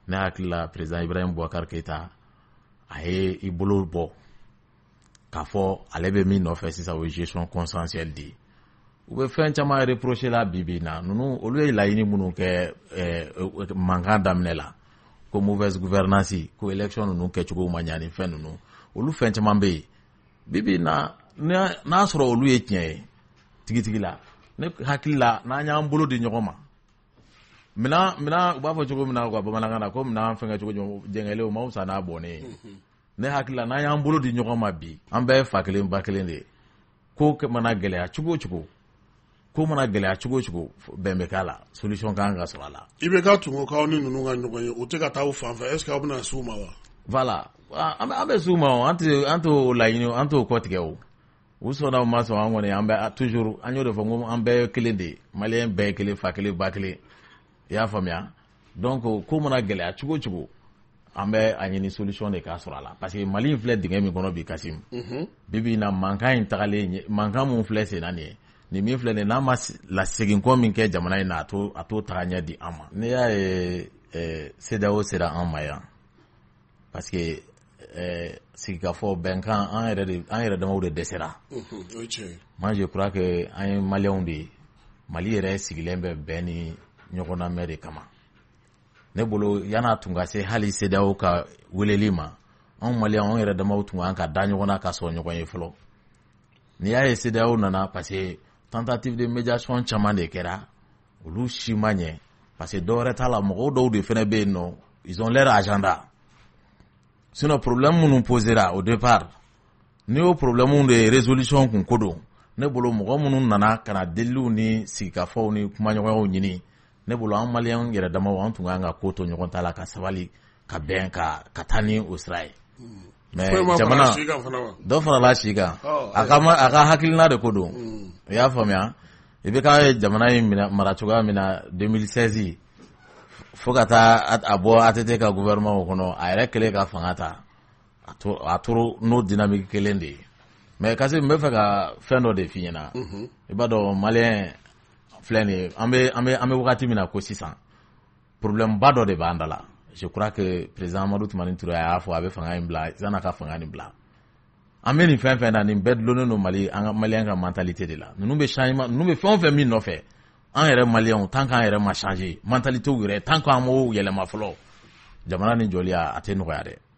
ne hakili la président Ibrahim Boubacar Keïta a ye i bolo bɔ k'a fɔ ale bɛ min nɔfɛ sisan o ye gestion consensuelle de ye u bɛ fɛn caman reprocher la bi na ninnu olu ye laɲini minnu kɛ mankan daminɛ la ko mauvaise gouvernance ko élection ninnu kɛcogo ma ɲa ni fɛn ninnu olu fɛn caman bɛ yen bibi na n'a sɔrɔ olu ye tiɲɛ ye tigitigi la ne hakili la n'an y'an bolo di ɲɔgɔn ma mina u b'a fɔ cogo min na u ka bamanankan na ko mina fɛn kɛ cogo jɛngɛlen o ma fisa n'a bɔnnen ye ne hakili la n'an y'an bolo di ɲɔgɔn ma bi an bɛɛ ye fa kelen ba kelen de ye ko mana gɛlɛya cogo cogo ko mana gɛlɛya cogo cogo bɛn bɛ k'a la solution kan ka sɔrɔ a la. I bɛ ka tungo k'aw ni ninnu ka ɲɔgɔn ye o tɛ ka taa o fan fɛ est ce que aw bɛna s'u ma wa. voilà an bɛ s'u ma an t'o laɲini an t'o kɔ tigɛ o u sɔnna o ma sɔn an kɔni an bɛ toujours an y'o de fɔ ko an bɛɛ ye kelen de ye maliyɛn bɛɛ ye kelen fa kelen ba kelen i y'a faamuya donc ko mana gɛlɛya cogo cogo an bɛ a ɲini solution de k'a sɔrɔ a la parce que Mali in filɛ dingɛ min kɔnɔ bi Kasim bibi na mankan in tagalen mankan mun filɛ sen na nin ye nin min filɛ nin n'a ma lasegin kɔ min kɛ jamana in na a t'o taga ɲɛ di an ma ne y'a ye CEDEAO sera an ma yan parce que sigikafɔ bɛnkan an yɛrɛ damaw de dɛsɛra moi je crois que an ye maliyɛnw de ye Mali yɛrɛ sigilen bɛ bɛn ni ɲɔgɔnnamɛ de kama ne bolo yana tun ka se hali CEDEAO ka weleli ma anw maliyɛnw an yɛrɛ damaw tun kan ka da ɲɔgɔn na ka sɔrɔ ɲɔgɔn ye fɔlɔ n'i y'a ye CEDEAO nana parce que tentative de médiation caman de kɛra olu si ma ɲɛ parce que dɔwɛrɛ t'a la mɔgɔw dɔw de fɛnɛ bɛ yen nɔ ils ont leur agenda sinon problème minnu posera au départ ni o problème de résolution kun ko don ne bolo mɔgɔ minnu nana ka na deliliw ni sigikafɔw ni kumaɲɔgɔnyaw ɲini ne bolo an maliyɛnw yɛrɛ damaw an tun kan ka ko to ɲɔgɔn ta la ka sabali ka bɛn ka taa ni o sira ye mais jamana dɔ farala si kan a ka hakilina de ko don i y'a faamuya i bɛ ka jamana in mara cogoya min na 2016 fo ka taa a bɔ ATT ka gouvernement kɔnɔ a yɛrɛ kɛlen ka fanga ta a tora n'o dynamique kelen de ye mais kasi n bɛ fɛ ka fɛn dɔ de f'i ɲɛna i b'a dɔn maliyɛn filɛ nin ye an bɛ wagati min na ko sisan problème ba dɔ de b'an da la je crois que président Amadou Toumani Touré a y'a fɔ a bɛ fanga in bila san'a ka fanga nin bila an bɛ nin fɛn fɛn na nin bɛɛ dulonnen don Mali an ka maliyɛn ka mentalité de la ninnu bɛ changement ninnu bɛ fɛn o fɛn min nɔfɛ an yɛrɛ maliyɛnw tant qu'an yɛrɛ ma changer mentalité yɛrɛ tant qu'an m'o yɛlɛma fɔlɔ jamana nin jɔli a tɛ nɔgɔya dɛ.